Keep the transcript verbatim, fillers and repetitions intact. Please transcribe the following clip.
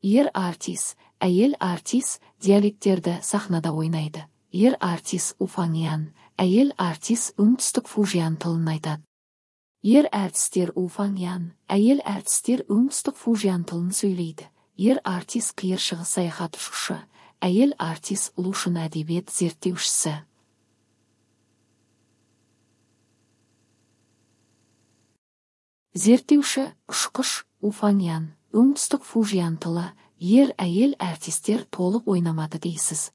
Ер артис, әйел артис диалекттерді сахнада ойнайды. Ер артис уфаңян, әйел артис оңтүстік фужиан тылын айтады. Ер әртістер уфаңян, әйел әртістер оңтүстік фужиан тылын сөйлейді. Ер артис қиыр шығыс саяхатшысы, әйел артис лушын әдебиет зерттеушісі. Зерттеуші ұшқыш уфаңян, оңтүстік фужиан тылы, ер әйел әртістер толық ойнамады дейсіз.